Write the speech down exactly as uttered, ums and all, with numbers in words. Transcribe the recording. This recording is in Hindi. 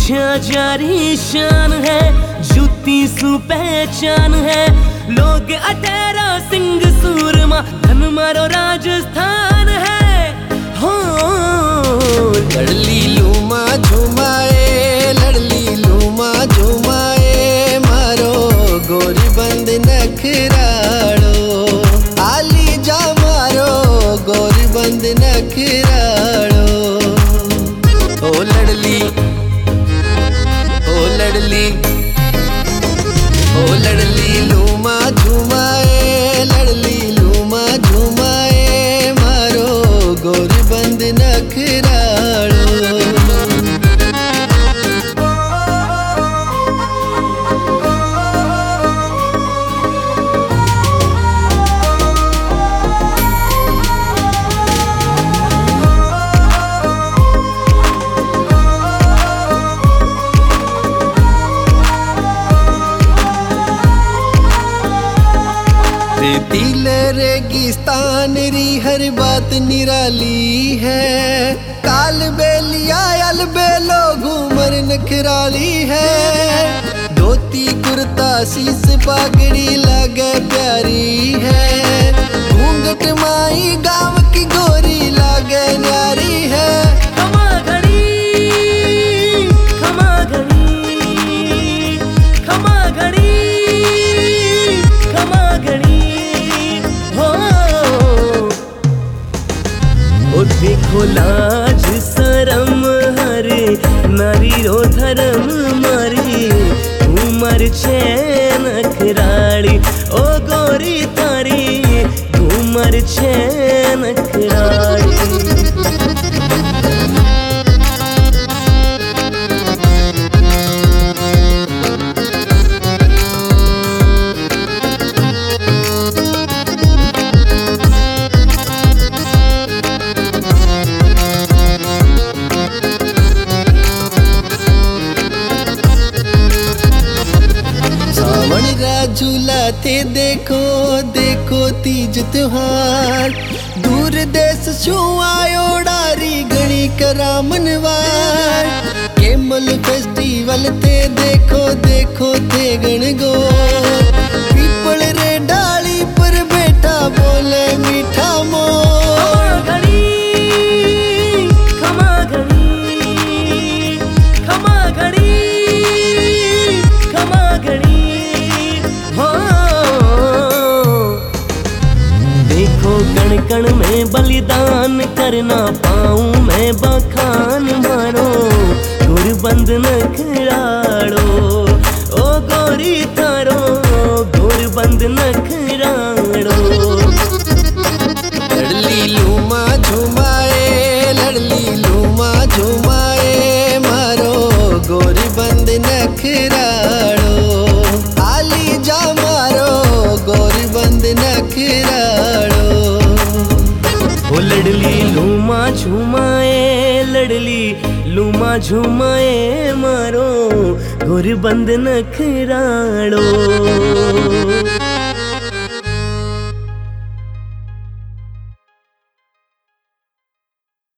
जारी शान है, जुती सु पहचान है। लोग अटेरा सिंह सूरमा, धन मारो राजस्थान है। हो लड़ली लूमा झुमाए, लड़ली लूमा झुमाए, मारो गोरी बंद नखराड़ो। आली जा मारो गोरी बंद नखराड़ो। ओ लड़ली ओ लड़ली ओ लड़ली लूमा झुमाए, लड़ली लूमा झुमाए, मारो गोरी बंद नखराड़ो। दिल रेगिस्तान री हर बात निराली है। काल बेलिया अल बेलो घूमर नखराली है। धोती कुर्ता शीस पागड़ी लगे प्यारी है। घूंघट माई गाँव की गोरी लागे न्यारी है। खमा घड़ी खमा घड़ी खमा घड़ी खमा घड़ी। ओ देखो लाज शरम हरे नारी रो धर्म मारी, उमर छे नखराड़ी ओ गोरी तारी, उमर छे नखराड़ी। झूला थे देखो देखो तीज त्योहार। दूर देश छू आयो डारी गणी करा मनवार। केमल फेस्टिवल थे देखो देखो थे गणगो। पीपल रे डाली पर बैठा बोले मीठा मोर। खमा घड़ी खमा घड़ी खमा घड़ी। देखो कण कण में बलिदान करना पाऊं मैं बखान, मारो गोरबंद नखराड़ो ओ गोरी तारो, गोरबंद नखराड़ो। लड़ली लूमा झुमाए, लड़ली लूमा झुमाए, मारो गोरी बंद नखराड़ो। आली जा मारो गोरी बंद नखराड़ो। ओ लड़ली लूमा झुमाए, लड़ली लूमा झुमाए, मारो गोरबंद नखराड़ो।